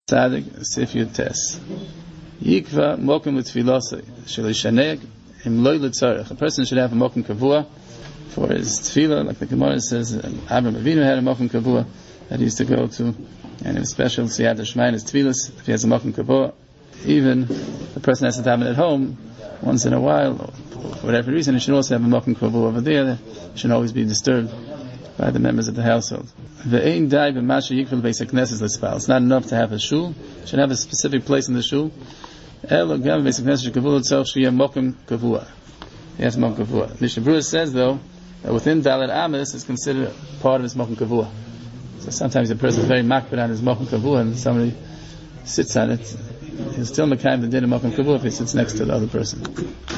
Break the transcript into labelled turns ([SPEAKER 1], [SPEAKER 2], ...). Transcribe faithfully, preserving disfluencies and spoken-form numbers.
[SPEAKER 1] Tzadik Sifyud Tes. Yikva mokum with tefillah shelishaneg im loy letzarech. A person should have a mokum kavua for his tefillah, like the Gemara says. Abraham Avinu had a mokum kavua that he used to go to, and it was special. So he had to shema in his tefillahs if he has a mokum kavua. Even the person has to daven at home once in a while, or for whatever reason, he should also have a mokum kavua over there. That shouldn't always be disturbed by the members of the household. It's not enough to have a shul; it should have a specific place in the shul. He has mokum kavua. Mishnah Berurah says though that within Dalet Amis is considered part of his mokum kavua. So sometimes a person is very makbid on his mokum kavua, and somebody sits on it. He's still mekayim the din of mokum kavua if he sits next to the other person.